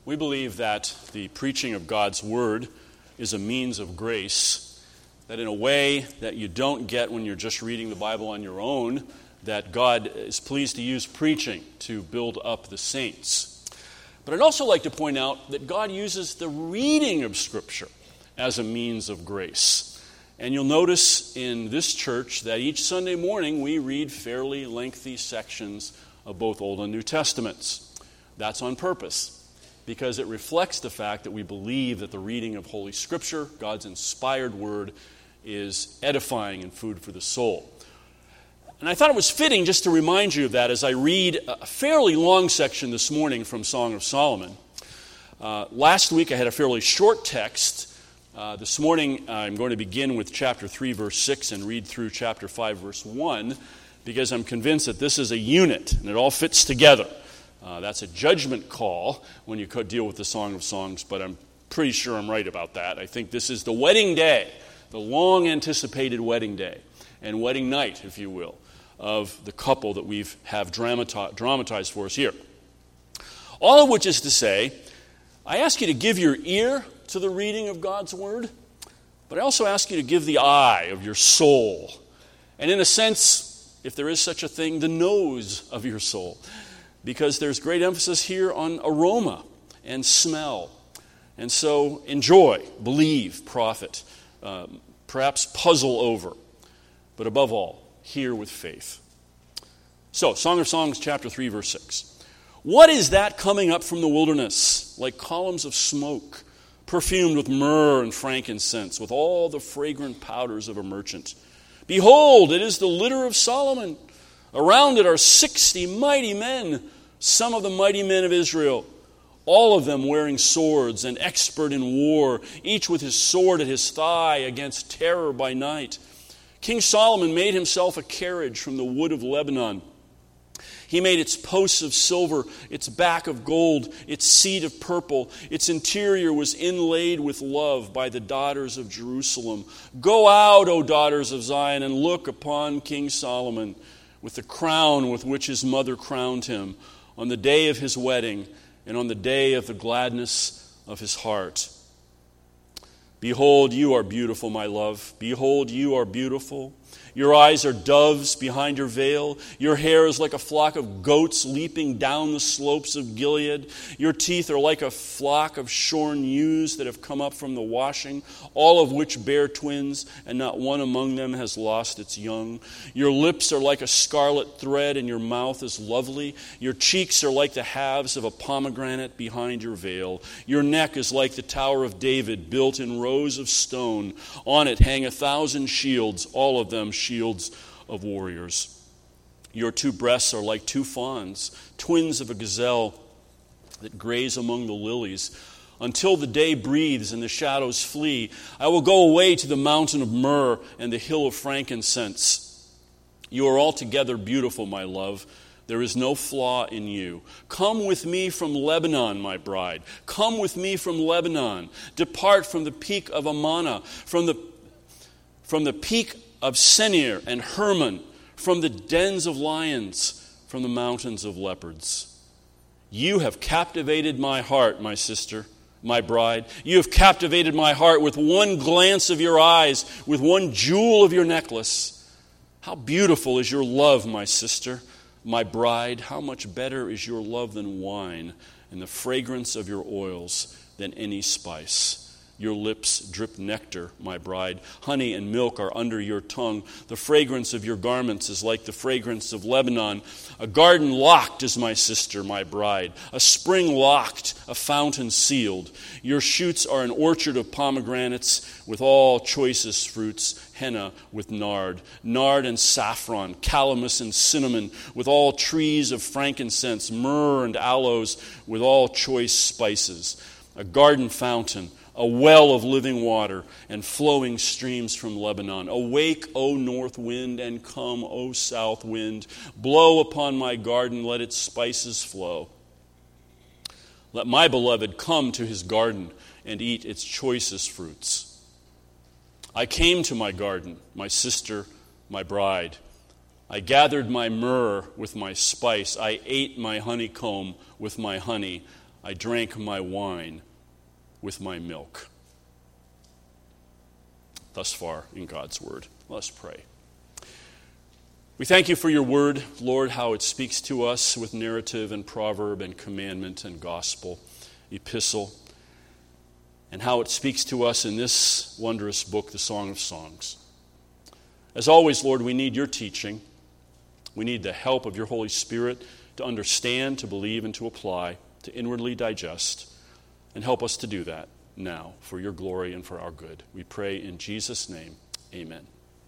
We believe that the preaching of God's Word is a means of grace, that in a way that you don't get when you're just reading the Bible on your own, that God is pleased to use preaching to build up the saints. But I'd also like to point out that God uses the reading of Scripture as a means of grace. And you'll notice in this church that each Sunday morning we read fairly lengthy sections of both Old and New Testaments. That's on purpose, because it reflects the fact that we believe that the reading of Holy Scripture, God's inspired Word, is edifying and food for the soul. And I thought it was fitting just to remind you of that as I read a fairly long section this morning from Song of Solomon. Last week I had a fairly short text. This morning I'm going to begin with chapter 3, verse 6 and read through chapter 5, verse 1, because I'm convinced that this is a unit and it all fits together. That's a judgment call when you could deal with the Song of Songs, but I'm pretty sure I'm right about that. I think this is the wedding day, the long-anticipated wedding day, and wedding night, if you will, of the couple that we have dramatized for us here. All of which is to say, I ask you to give your ear to the reading of God's Word, but I also ask you to give the eye of your soul, and in a sense, if there is such a thing, the nose of your soul, because there's great emphasis here on aroma and smell. And so enjoy, believe, profit, perhaps puzzle over, but above all, hear with faith. So, Song of Songs, chapter 3, verse 6. What is that coming up from the wilderness, like columns of smoke, perfumed with myrrh and frankincense, with all the fragrant powders of a merchant? Behold, it is the litter of Solomon. Around it are 60 mighty men, some of the mighty men of Israel, all of them wearing swords and expert in war, each with his sword at his thigh against terror by night. King Solomon made himself a carriage from the wood of Lebanon. He made its posts of silver, its back of gold, its seat of purple. Its interior was inlaid with love by the daughters of Jerusalem. Go out, O daughters of Zion, and look upon King Solomon with the crown with which his mother crowned him on the day of his wedding and on the day of the gladness of his heart. Behold, you are beautiful, my love. Behold, you are beautiful. Your eyes are doves behind your veil. Your hair is like a flock of goats leaping down the slopes of Gilead. Your teeth are like a flock of shorn ewes that have come up from the washing, all of which bear twins, and not one among them has lost its young. Your lips are like a scarlet thread, and your mouth is lovely. Your cheeks are like the halves of a pomegranate behind your veil. Your neck is like the Tower of David, built in rows of stone. On it hang 1,000 shields, all of them shields of warriors. Your two breasts are like two fawns, twins of a gazelle that graze among the lilies. Until the day breathes and the shadows flee, I will go away to the mountain of myrrh and the hill of frankincense. You are altogether beautiful, my love. There is no flaw in you. Come with me from Lebanon, my bride. Come with me from Lebanon. Depart from the peak of Amana, from the peak of Senir and Hermon, from the dens of lions, from the mountains of leopards. You have captivated my heart, my sister, my bride. You have captivated my heart with one glance of your eyes, with one jewel of your necklace. How beautiful is your love, my sister, my bride. How much better is your love than wine, and the fragrance of your oils than any spice. Your lips drip nectar, my bride. Honey and milk are under your tongue. The fragrance of your garments is like the fragrance of Lebanon. A garden locked is my sister, my bride. A spring locked, a fountain sealed. Your shoots are an orchard of pomegranates with all choicest fruits, henna with nard and saffron, calamus and cinnamon, with all trees of frankincense, myrrh and aloes, with all choice spices. A garden fountain, a well of living water, and flowing streams from Lebanon. Awake, O north wind, and come, O south wind. Blow upon my garden, let its spices flow. Let my beloved come to his garden and eat its choicest fruits. I came to my garden, my sister, my bride. I gathered my myrrh with my spice. I ate my honeycomb with my honey. I drank my wine with my milk. Thus far in God's word. Let's pray. We thank you for your word, Lord, how it speaks to us with narrative and proverb and commandment and gospel, epistle, and how it speaks to us in this wondrous book, the Song of Songs. As always, Lord, we need your teaching. We need the help of your Holy Spirit to understand, to believe, and to apply, to inwardly digest, and help us to do that now for your glory and for our good. We pray in Jesus' name, amen.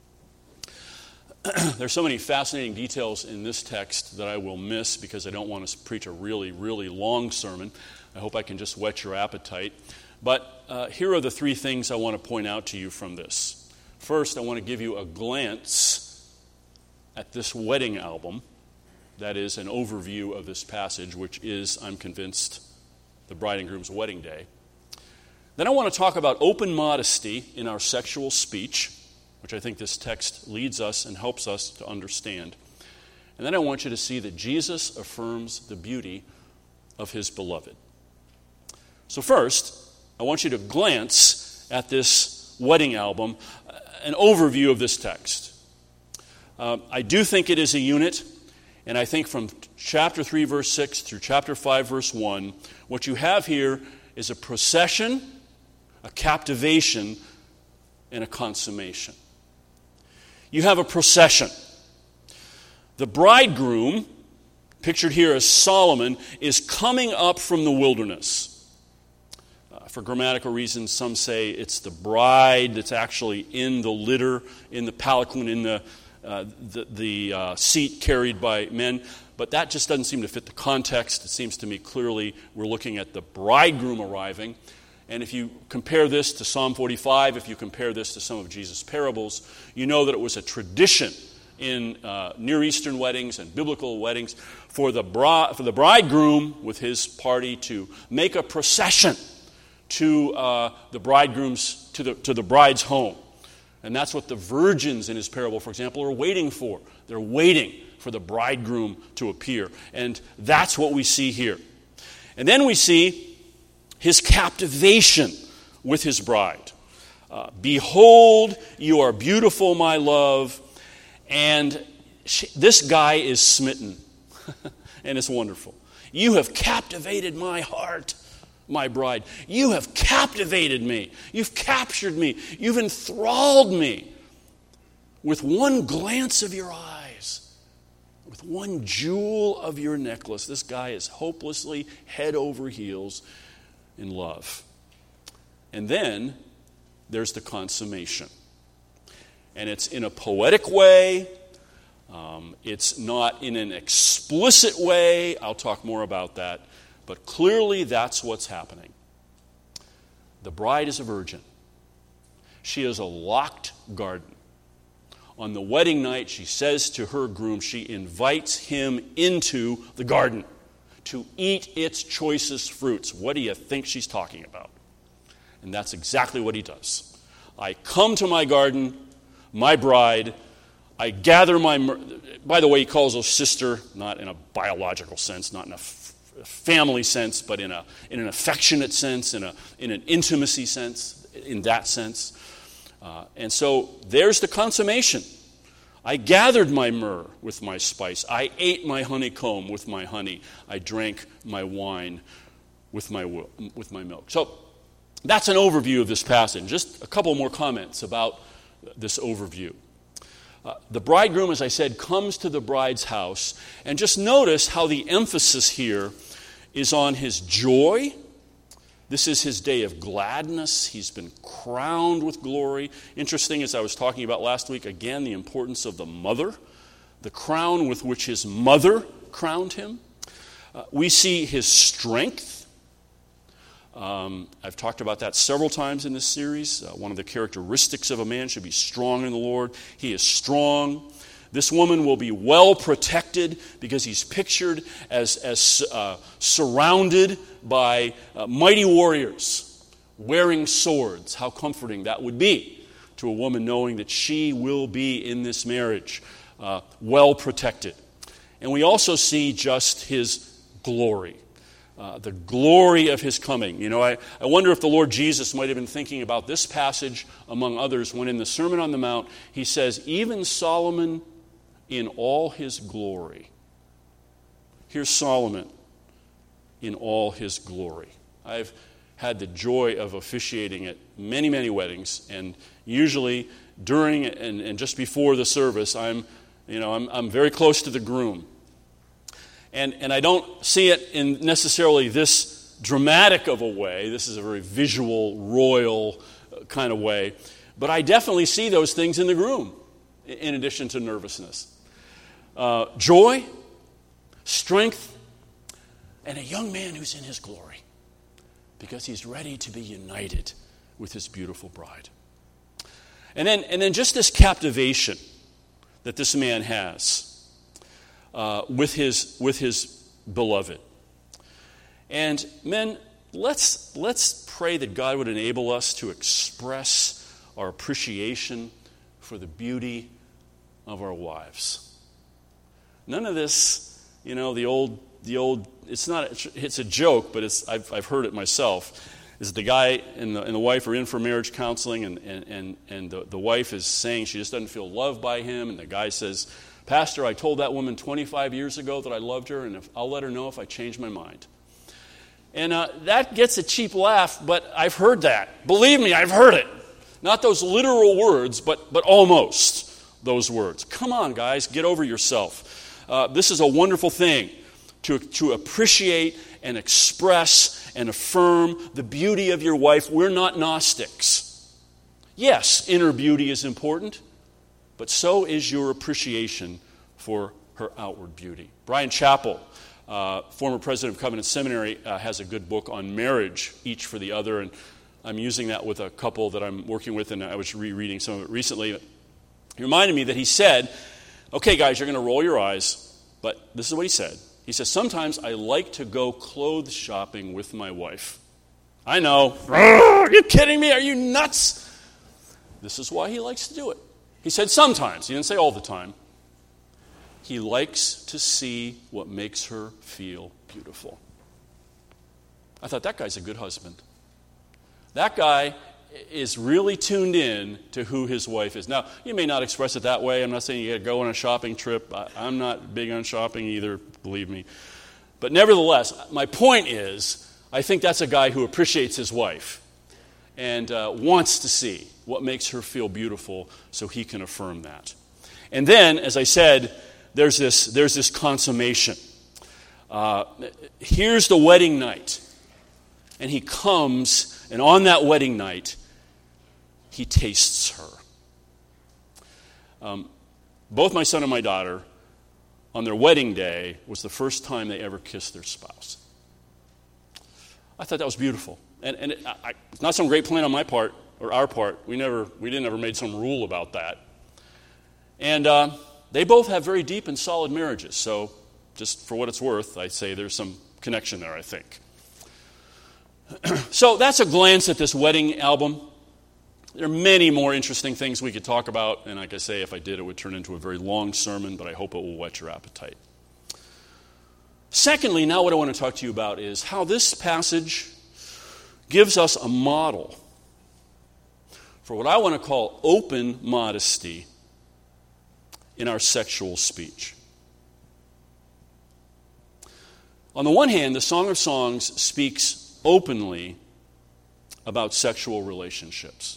There's so many fascinating details in this text that I will miss because I don't want to preach a really, really long sermon. I hope I can just whet your appetite. But here are the three things I want to point out to you from this. First, I want to give you a glance at this wedding album. That is an overview of this passage, which is, I'm convinced, the bride and groom's wedding day. Then I want to talk about open modesty in our sexual speech, which I think this text leads us and helps us to understand. And then I want you to see that Jesus affirms the beauty of his beloved. So first, I want you to glance at this wedding album, an overview of this text. I do think it is a unit, and I think from chapter 3, verse 6 through chapter 5, verse 1, what you have here is a procession, a captivation, and a consummation. You have a procession. The bridegroom, pictured here as Solomon, is coming up from the wilderness. For grammatical reasons, some say it's the bride that's actually in the litter, in the palanquin, in the seat carried by men. But that just doesn't seem to fit the context. It seems to me clearly we're looking at the bridegroom arriving. And if you compare this to Psalm 45, if you compare this to some of Jesus' parables, you know that it was a tradition in Near Eastern weddings and biblical weddings for the bridegroom with his party to make a procession to the bridegroom's to the bride's home. And that's what the virgins in his parable, for example, are waiting for. They're waiting for the bridegroom to appear. And that's what we see here. And then we see his captivation with his bride. Behold, you are beautiful, my love. And this guy is smitten. And it's wonderful. You have captivated my heart, my bride. You have captivated me. You've captured me. You've enthralled me with one glance of your eyes, with one jewel of your necklace. This guy is hopelessly head over heels in love. And then there's the consummation. And it's in a poetic way. It's not in an explicit way. I'll talk more about that. But clearly that's what's happening. The bride is a virgin. She is a locked garden. On the wedding night, she says to her groom, she invites him into the garden to eat its choicest fruits. What do you think she's talking about? And that's exactly what he does. I come to my garden, my bride, I gather my... By the way, he calls her sister, not in a biological sense, not in a family sense, but in an affectionate sense, in an intimacy sense, in that sense. And so there's the consummation. I gathered my myrrh with my spice. I ate my honeycomb with my honey. I drank my wine with my milk. So that's an overview of this passage. Just a couple more comments about this overview. The bridegroom, as I said, comes to the bride's house. And just notice how the emphasis here is on his joy. This is his day of gladness. He's been crowned with glory. Interesting, as I was talking about last week, again, the importance of the mother, the crown with which his mother crowned him. We see his strength. I've talked about that several times in this series. One of the characteristics of a man should be strong in the Lord. He is strong. This woman will be well protected because he's pictured as surrounded by mighty warriors wearing swords. How comforting that would be to a woman knowing that she will be in this marriage well protected. And we also see just his glory. the glory of his coming. You know, I wonder if the Lord Jesus might have been thinking about this passage among others when in the Sermon on the Mount he says, even Solomon in all his glory. Here's Solomon in all his glory. I've had the joy of officiating at many, many weddings, and usually during and just before the service, I'm very close to the groom. And I don't see it in necessarily this dramatic of a way. This is a very visual, royal kind of way. But I definitely see those things in the groom, in addition to nervousness. Joy, strength, and a young man who's in his glory because he's ready to be united with his beautiful bride. And then just this captivation that this man has with his beloved. And men, let's pray that God would enable us to express our appreciation for the beauty of our wives. None of this, the old. It's a joke, but I've heard it myself. Is the guy and the wife are in for marriage counseling, and the wife is saying she just doesn't feel loved by him, and the guy says, Pastor, I told that woman 25 years ago that I loved her, and I'll let her know if I change my mind. And that gets a cheap laugh, but I've heard that. Believe me, I've heard it. Not those literal words, but almost those words. Come on, guys, get over yourself. This is a wonderful thing, to appreciate and express and affirm the beauty of your wife. We're not Gnostics. Yes, inner beauty is important, but so is your appreciation for her outward beauty. Brian Chappell, former president of Covenant Seminary, has a good book on marriage, Each for the Other, and I'm using that with a couple that I'm working with, and I was rereading some of it recently. He reminded me that he said, okay, guys, you're going to roll your eyes, but this is what he said. He says, sometimes I like to go clothes shopping with my wife. I know. Are you kidding me? Are you nuts? This is why he likes to do it. He said sometimes. He didn't say all the time. He likes to see what makes her feel beautiful. I thought, that guy's a good husband. That guy is really tuned in to who his wife is. Now, you may not express it that way. I'm not saying you got to go on a shopping trip. I'm not big on shopping either, believe me. But nevertheless, my point is, I think that's a guy who appreciates his wife and wants to see what makes her feel beautiful so he can affirm that. And then, as I said, there's this consummation. Here's the wedding night. And he comes, and on that wedding night, he tastes her. Both my son and my daughter, on their wedding day, was the first time they ever kissed their spouse. I thought that was beautiful. And it's not some great plan on my part, or our part. We didn't ever made some rule about that. And they both have very deep and solid marriages. So just for what it's worth, I say there's some connection there, I think. So that's a glance at this wedding album. There are many more interesting things we could talk about, and like I say, if I did, it would turn into a very long sermon, but I hope it will whet your appetite. Secondly, now what I want to talk to you about is how this passage gives us a model for what I want to call open modesty in our sexual speech. On the one hand, the Song of Songs speaks openly about sexual relationships.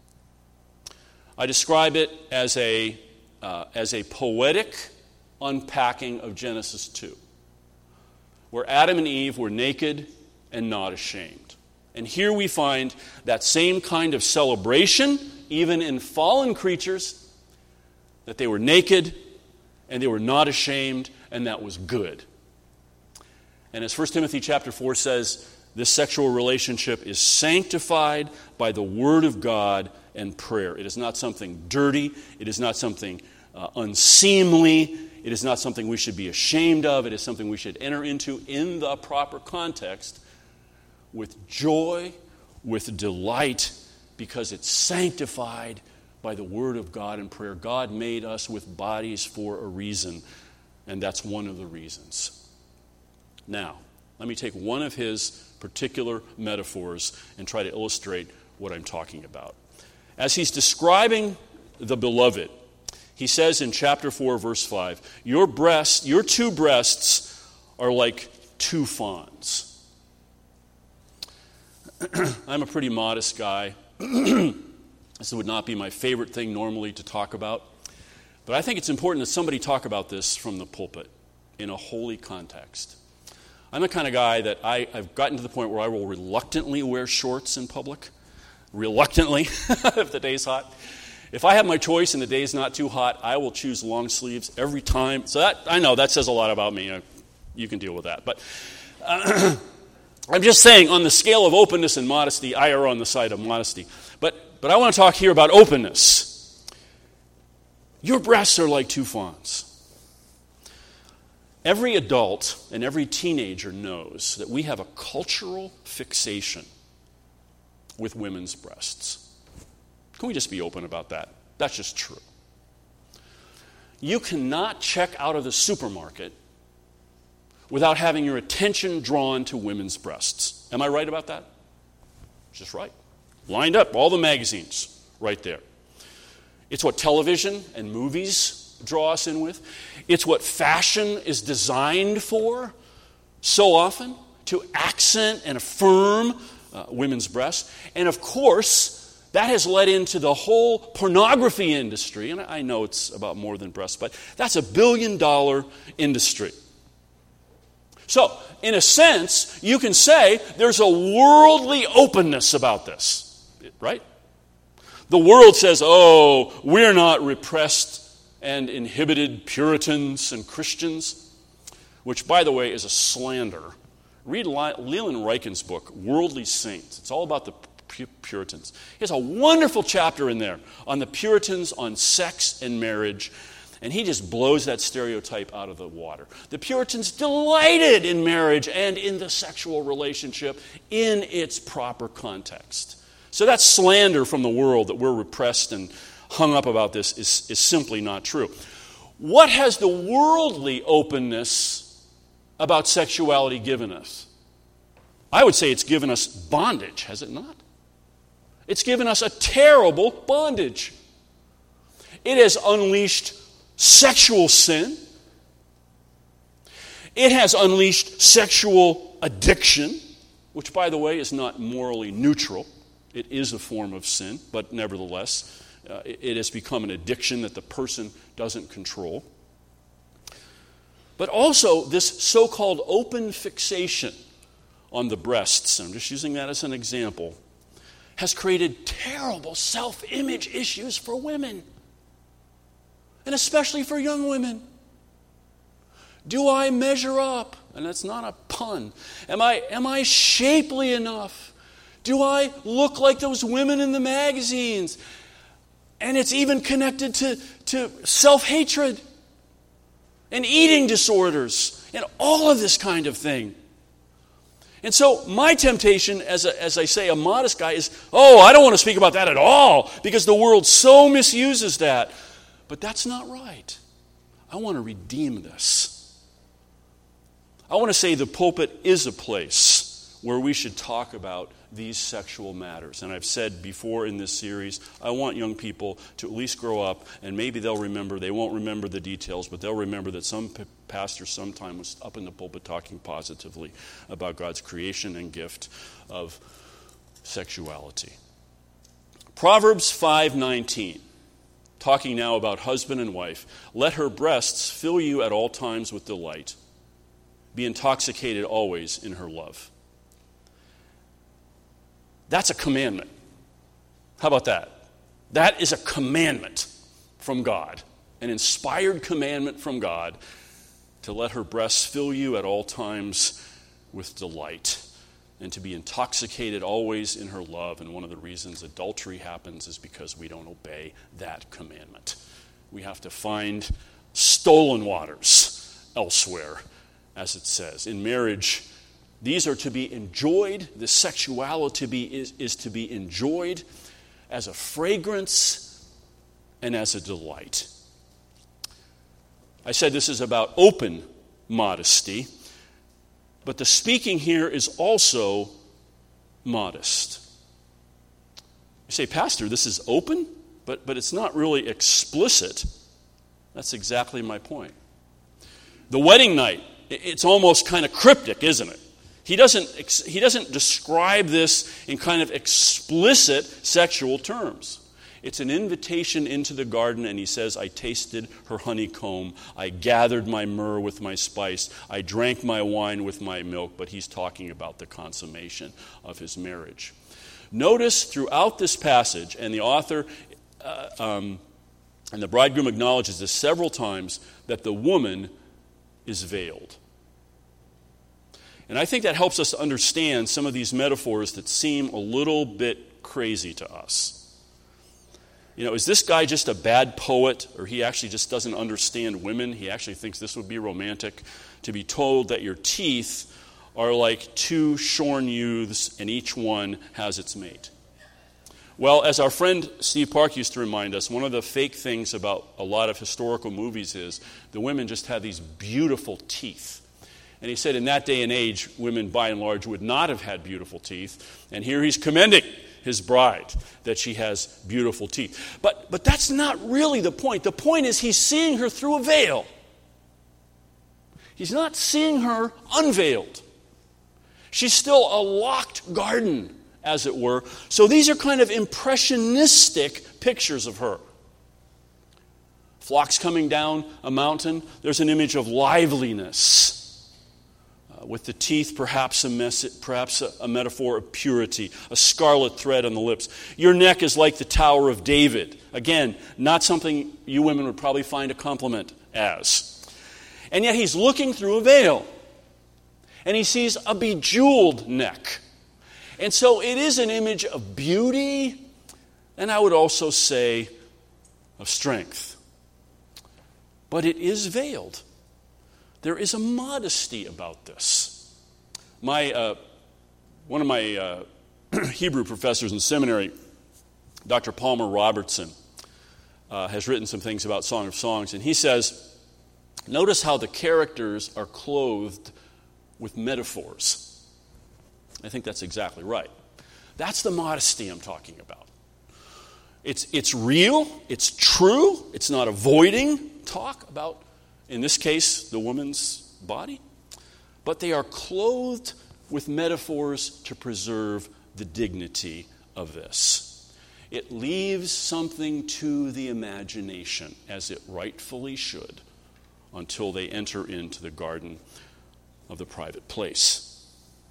I describe it as a poetic unpacking of Genesis 2, where Adam and Eve were naked and not ashamed. And here we find that same kind of celebration, even in fallen creatures, that they were naked and they were not ashamed, and that was good. And as 1 Timothy chapter 4 says, this sexual relationship is sanctified by the Word of God and prayer. It is not something dirty. It is not something unseemly. It is not something we should be ashamed of. It is something we should enter into in the proper context with joy, with delight, because it's sanctified by the Word of God and prayer. God made us with bodies for a reason, and that's one of the reasons. Now, Let me take one of his particular metaphors and try to illustrate what I'm talking about. As he's describing the beloved, he says in chapter 4, verse 5, your two breasts are like two fawns. I'm a pretty modest guy. This would not be my favorite thing normally to talk about. But I think it's important that somebody talk about this from the pulpit in a holy context. I'm the kind of guy that I've gotten to the point where I will reluctantly wear shorts in public. Reluctantly, if the day's hot. If I have my choice and the day's not too hot, I will choose long sleeves every time. So that, I know, that says a lot about me. You can deal with that. But I'm just saying, on the scale of openness and modesty, I err on the side of modesty. But I want to talk here about openness. Your breasts are like two fawns. Every adult and every teenager knows that we have a cultural fixation with women's breasts. Can we just be open about that? That's just true. You cannot check out of the supermarket without having your attention drawn to women's breasts. Am I right about that? Just right. Lined up, all the magazines, right there. It's what television and movies draw us in with. It's what fashion is designed for so often, to accent and affirm women's breasts. And of course, that has led into the whole pornography industry. And I know it's about more than breasts, but that's $1 billion industry. So, in a sense, you can say there's a worldly openness about this, right? The world says, oh, we're not repressed and inhibited Puritans and Christians, which, by the way, is a slander. Read Leland Ryken's book, Worldly Saints. It's all about the Puritans. He has a wonderful chapter in there on the Puritans, on sex and marriage, and he just blows that stereotype out of the water. The Puritans delighted in marriage and in the sexual relationship in its proper context. So that slander from the world that we're repressed and hung up about this is simply not true. What has the worldly openness about sexuality given us? I would say it's given us bondage, has it not? It's given us a terrible bondage. It has unleashed sexual sin. It has unleashed sexual addiction, which, by the way, is not morally neutral. It is a form of sin, but nevertheless, it has become an addiction that the person doesn't control. But also, this so-called open fixation on the breasts, I'm just using that as an example, has created terrible self-image issues for women, and especially for young women. Do I measure up? And that's not a pun. Am I shapely enough? Do I look like those women in the magazines? And it's even connected to self-hatred and eating disorders and all of this kind of thing. And so my temptation, as I say, a modest guy, is, I don't want to speak about that at all because the world so misuses that. But that's not right. I want to redeem this. I want to say the pulpit is a place where we should talk about these sexual matters. And I've said before in this series, I want young people to at least grow up, and maybe they'll remember, they won't remember the details, but they'll remember that some pastor sometime was up in the pulpit talking positively about God's creation and gift of sexuality. Proverbs 5:19, talking now about husband and wife. Let her breasts fill you at all times with delight. Be intoxicated always in her love. That's a commandment. How about that? That is a commandment from God, an inspired commandment from God to let her breasts fill you at all times with delight and to be intoxicated always in her love. And one of the reasons adultery happens is because we don't obey that commandment. We have to find stolen waters elsewhere, as it says. In marriage, these are to be enjoyed. The sexuality is to be enjoyed as a fragrance and as a delight. I said this is about open modesty. But the speaking here is also modest. You say, Pastor, this is open, but it's not really explicit. That's exactly my point. The wedding night, it's almost kind of cryptic, isn't it? He doesn't describe this in kind of explicit sexual terms. It's an invitation into the garden, and he says, I tasted her honeycomb. I gathered my myrrh with my spice. I drank my wine with my milk. But he's talking about the consummation of his marriage. Notice throughout this passage, and the author and the bridegroom acknowledges this several times, that the woman is veiled. And I think that helps us understand some of these metaphors that seem a little bit crazy to us. You know, is this guy just a bad poet, or he actually just doesn't understand women? He actually thinks this would be romantic, to be told that your teeth are like two shorn youths and each one has its mate. Well, as our friend Steve Park used to remind us, one of the fake things about a lot of historical movies is the women just have these beautiful teeth. And he said in that day and age, women by and large would not have had beautiful teeth. And here he's commending his bride, that she has beautiful teeth. But that's not really the point. The point is he's seeing her through a veil. He's not seeing her unveiled. She's still a locked garden, as it were. So these are kind of impressionistic pictures of her. Flocks coming down a mountain, there's an image of liveliness. With the teeth, perhaps a metaphor of purity, a scarlet thread on the lips. Your neck is like the Tower of David. Again, not something you women would probably find a compliment as. And yet he's looking through a veil. And he sees a bejeweled neck. And so it is an image of beauty, and I would also say of strength. But it is veiled. There is a modesty about this. One of my Hebrew professors in seminary, Dr. Palmer Robertson, has written some things about Song of Songs, and he says, notice how the characters are clothed with metaphors. I think that's exactly right. That's the modesty I'm talking about. It's real, it's true, it's not avoiding talk about, in this case, the woman's body, but they are clothed with metaphors to preserve the dignity of this. It leaves something to the imagination, as it rightfully should, until they enter into the garden of the private place.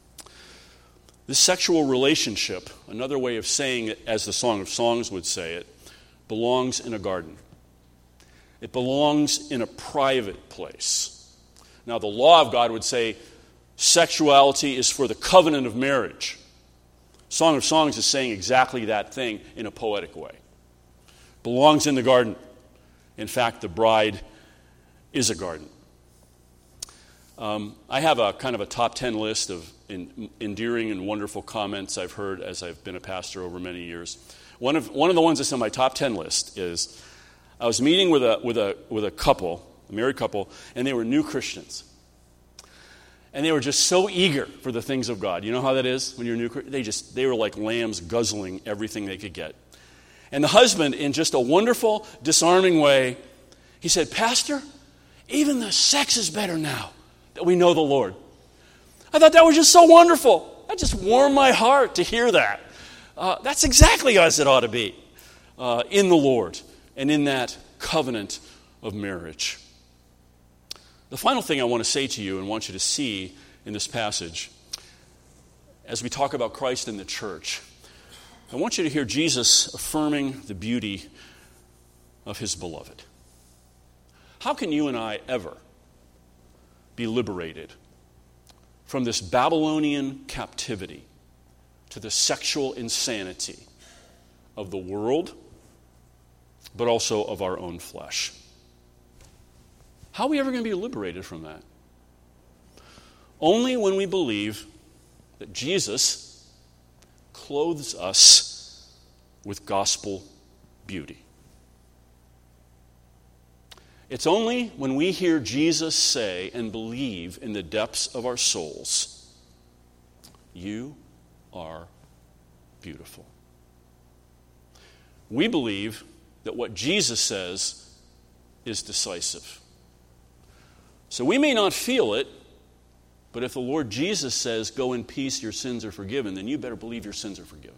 This sexual relationship, another way of saying it, as the Song of Songs would say it, belongs in a garden. It belongs in a private place. Now, the law of God would say sexuality is for the covenant of marriage. Song of Songs is saying exactly that thing in a poetic way. Belongs in the garden. In fact, the bride is a garden. I have a kind of a top 10 list of endearing and wonderful comments I've heard as I've been a pastor over many years. One of the ones that's on my top 10 list is, I was meeting with a couple, a married couple, and they were new Christians. And they were just so eager for the things of God. You know how that is when you're new? They were like lambs guzzling everything they could get. And the husband, in just a wonderful, disarming way, he said, Pastor, even the sex is better now that we know the Lord. I thought that was just so wonderful. That just warmed my heart to hear that. That's exactly as it ought to be in the Lord and in that covenant of marriage. The final thing I want to say to you and want you to see in this passage, as we talk about Christ and the church, I want you to hear Jesus affirming the beauty of his beloved. How can you and I ever be liberated from this Babylonian captivity to the sexual insanity of the world, but also of our own flesh? How are we ever going to be liberated from that? Only when we believe that Jesus clothes us with gospel beauty. It's only when we hear Jesus say and believe in the depths of our souls, you are beautiful. We believe that what Jesus says is decisive. So we may not feel it, but if the Lord Jesus says, go in peace, your sins are forgiven, then you better believe your sins are forgiven.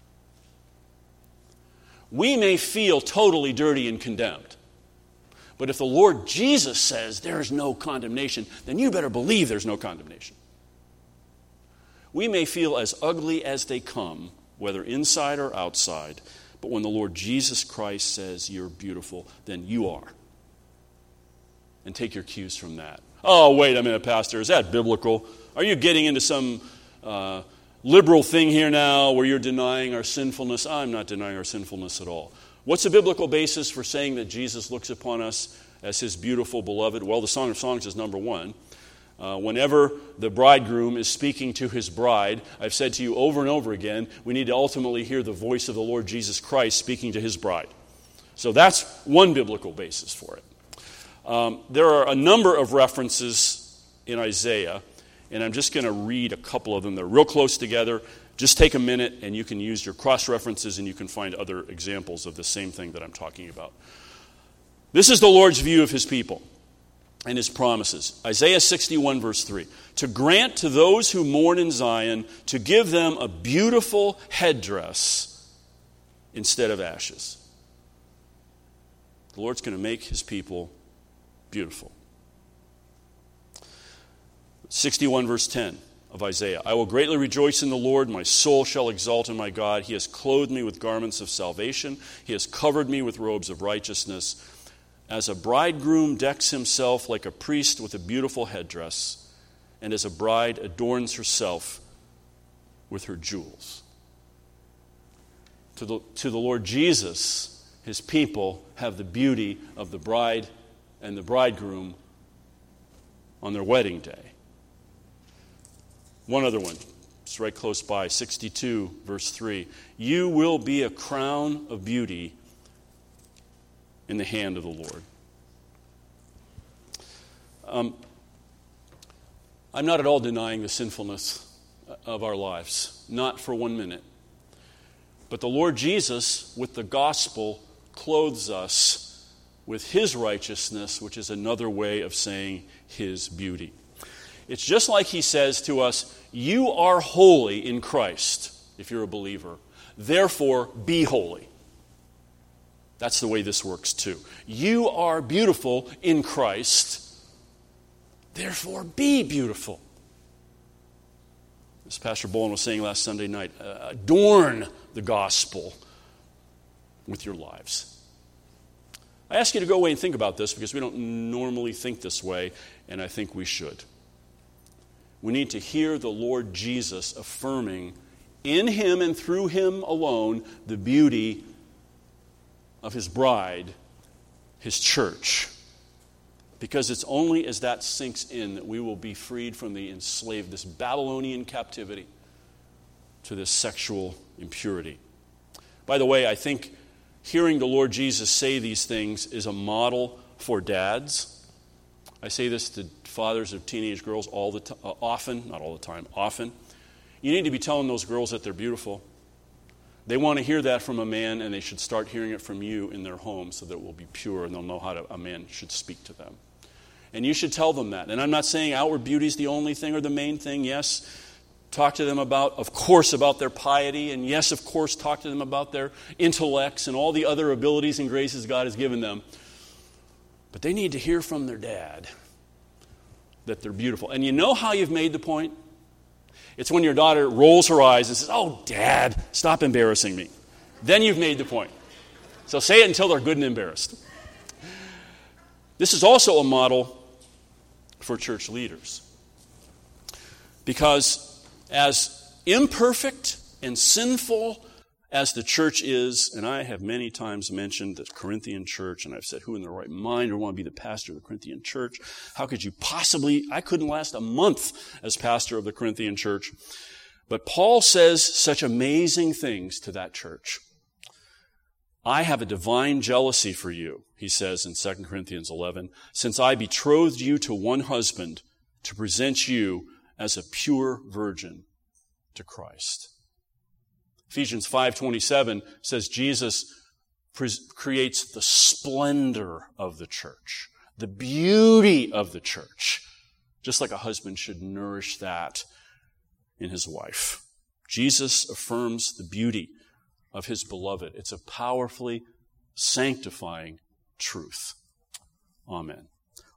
We may feel totally dirty and condemned, but if the Lord Jesus says there is no condemnation, then you better believe there's no condemnation. We may feel as ugly as they come, whether inside or outside, but when the Lord Jesus Christ says you're beautiful, then you are. And take your cues from that. Oh, wait a minute, Pastor, is that biblical? Are you getting into some liberal thing here now where you're denying our sinfulness? I'm not denying our sinfulness at all. What's the biblical basis for saying that Jesus looks upon us as his beautiful beloved? Well, the Song of Songs is number one. Whenever the bridegroom is speaking to his bride, I've said to you over and over again, we need to ultimately hear the voice of the Lord Jesus Christ speaking to his bride. So that's one biblical basis for it. There are a number of references in Isaiah, and I'm just going to read a couple of them. They're real close together. Just take a minute, and you can use your cross-references, and you can find other examples of the same thing that I'm talking about. This is the Lord's view of his people and his promises. Isaiah 61, verse 3. To grant to those who mourn in Zion, to give them a beautiful headdress instead of ashes. The Lord's going to make his people beautiful. 61, verse 10 of Isaiah. I will greatly rejoice in the Lord. My soul shall exult in my God. He has clothed me with garments of salvation. He has covered me with robes of righteousness. As a bridegroom decks himself like a priest with a beautiful headdress, and as a bride adorns herself with her jewels. To the Lord Jesus, his people have the beauty of the bride and the bridegroom on their wedding day. One other one, it's right close by, 62, verse 3. You will be a crown of beauty in the hand of the Lord. I'm not at all denying the sinfulness of our lives, not for 1 minute. But the Lord Jesus, with the gospel, clothes us with his righteousness, which is another way of saying his beauty. It's just like he says to us, you are holy in Christ, if you're a believer. Therefore, be holy. That's the way this works too. You are beautiful in Christ. Therefore, be beautiful. As Pastor Bowen was saying last Sunday night, adorn the gospel with your lives. I ask you to go away and think about this because we don't normally think this way, and I think we should. We need to hear the Lord Jesus affirming in him and through him alone the beauty of his bride, his church. Because it's only as that sinks in that we will be freed from the enslaved, this Babylonian captivity to this sexual impurity. By the way, I think hearing the Lord Jesus say these things is a model for dads. I say this to fathers of teenage girls often, not all the time, often. You need to be telling those girls that they're beautiful. They want to hear that from a man, and they should start hearing it from you in their home so that it will be pure and they'll know how a man should speak to them. And you should tell them that. And I'm not saying outward beauty is the only thing or the main thing. Yes, talk to them about their piety. And yes, of course, talk to them about their intellects and all the other abilities and graces God has given them. But they need to hear from their dad that they're beautiful. And you know how you've made the point? It's when your daughter rolls her eyes and says, "Oh, Dad, stop embarrassing me." Then you've made the point. So say it until they're good and embarrassed. This is also a model for church leaders. Because as imperfect and sinful as the church is, and I have many times mentioned the Corinthian church, and I've said, who in their right mind would want to be the pastor of the Corinthian church? How could you possibly? I couldn't last a month as pastor of the Corinthian church. But Paul says such amazing things to that church. I have a divine jealousy for you, he says in 2 Corinthians 11, since I betrothed you to one husband to present you as a pure virgin to Christ. Ephesians 5:27 says Jesus creates the splendor of the church, the beauty of the church, just like a husband should nourish that in his wife. Jesus affirms the beauty of his beloved. It's a powerfully sanctifying truth. Amen.